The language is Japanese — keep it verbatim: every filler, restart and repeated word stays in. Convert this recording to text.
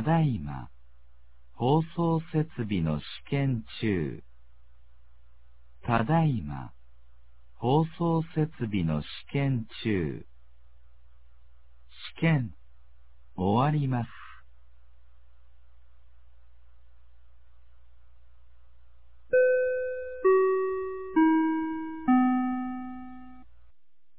ただいま、放送設備の試験中。ただいま、放送設備の試験中。試験、終わります。